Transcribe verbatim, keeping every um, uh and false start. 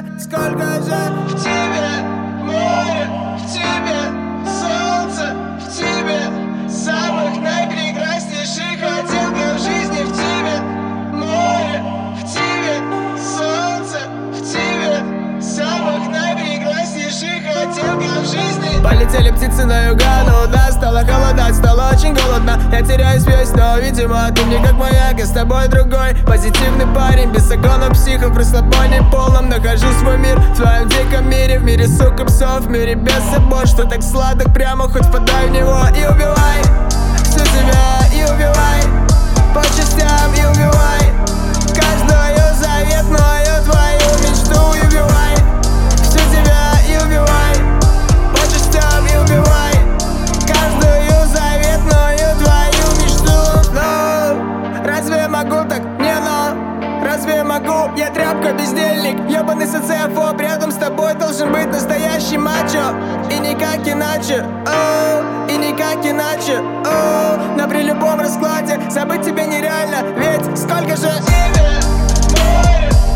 сколько же В тебе море, в тебе солнце, в тебе самых наипрекраснейших оттенков жизни. В тебе море, в тебе солнце, в тебе самых наипрекраснейших оттенков жизни. Полетели птицы на югану, да, стало холодать, стало очень голодно. Я теряю связь, но, видимо, ты мне как маяк, я с тобой другой. Позитивный парень, без загона психов, в расслабоне полном. Нахожу свой мир в твоем диком мире, в мире сука псов, в мире без забот. Что так сладок, прямо хоть впадай в него и убивай всю тебя, и убивай по частям, и убивай каждую заветную твою мечту, и убивай всю тебя, и убивай по частям, и убивай каждую заветную твою мечту. Но разве я могу так? Не, но разве я могу? Я тряпка, бездельник, ебаный социофоб. Рядом с тобой должен быть настоящий мачо, и никак иначе, оу, и никак иначе, оу. Но при любом раскладе забыть тебя нереально, ведь сколько же В тебе море,